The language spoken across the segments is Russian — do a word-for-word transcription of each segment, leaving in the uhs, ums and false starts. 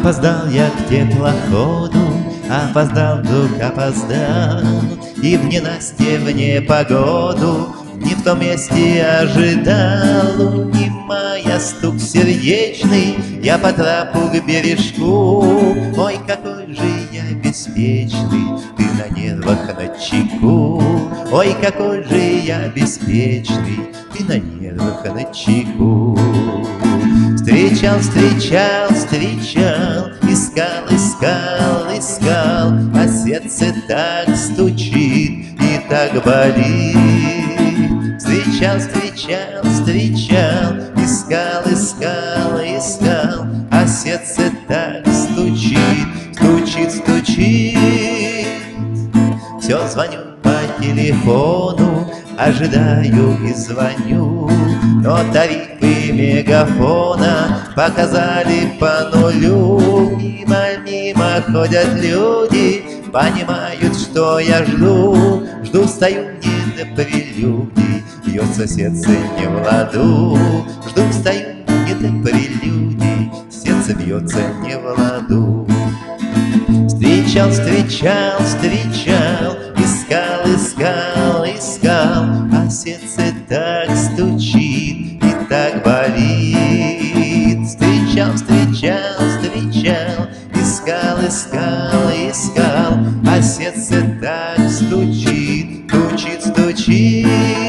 Опоздал я к теплоходу, опоздал, вдруг опоздал, и в ненастье, в непогоду не в том месте ожидал. Унимая стук сердечный, я по трапу к бережку. Ой, какой же я беспечный, ты на нервах, на чеку. Ой, какой же я беспечный, ты на нервах, на чеку. Встречал, встречал, встречал, искал, искал, искал, а сердце так стучит и так болит. Встречал, встречал, встречал, искал, искал, искал, а сердце так стучит, стучит, стучит. Все звоню по телефону, ожидаю и звоню, но тарифы мегафона показали по нулю. Мимо, мимо ходят люди, понимают, что я жду. Жду, стою не до прелюдий, бьется сердце не в ладу. Жду, стою не до прелюдий, сердце бьется не в ладу. Встречал, встречал, встречал, искал, искал, искал, а сердце так стучит и так болит. Встречал, встречал, встречал, искал, искал, искал, а сердце так стучит, стучит, стучит.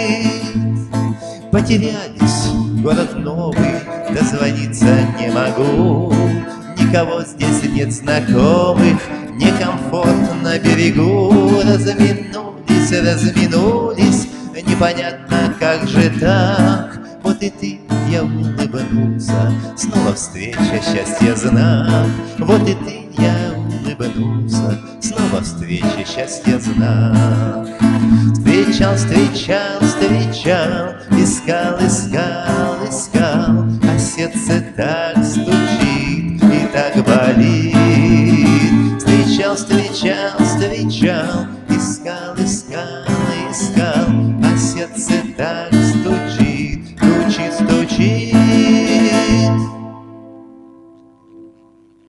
Потерялись, город новый, дозвониться не могу. Никого здесь нет знакомых, некомфортно на берегу. Разминулись, разминулись, непонятно, как же так. Вот и ты, я улыбнулся, снова встреча, счастья знак. Вот и ты, я улыбнулся, снова встреча, счастья знак. Встречал, встречал, встречал, искал, искал, искал, а сердце так стучит и так болит. Встречал, встречал, встречал, искал, искал, искал, а сердце так стучит.